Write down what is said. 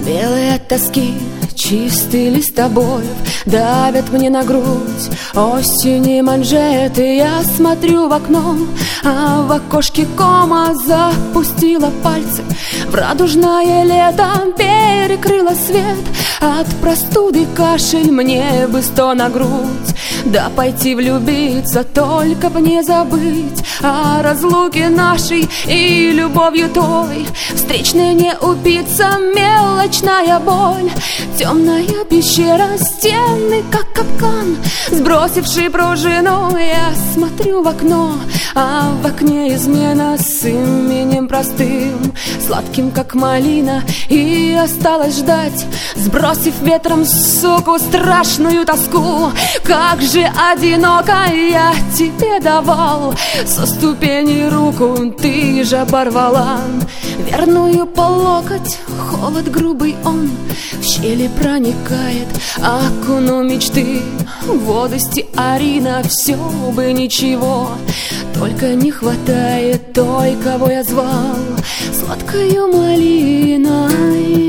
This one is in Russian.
Белые от тоски чистый лист обоев давят мне на грудь осенние манжеты. Я смотрю в окно, а в окошке кома запустила пальцы в радужное лето, перекрыла свет. От простуды кашель, мне бы 100 на грудь, да пойти влюбиться, только б не забыть о разлуке нашей и любовью той. Встречной не убиться, мелочная боль, темная пещера, стены как капкан, сбросивший пружину. Я смотрю в окно, а в окне измена с именем простым, сладким как малина, и осталось ждать, сбросив ветром суку страшную тоску. Как же одиноко я тебе давал со ступени руку, ты же оборвала верную по локоть. Холод грубый он в щели проникает, окуну мечты в воды стеарина. Все бы ничего, только не хватает той, кого я звал сладкою малиной.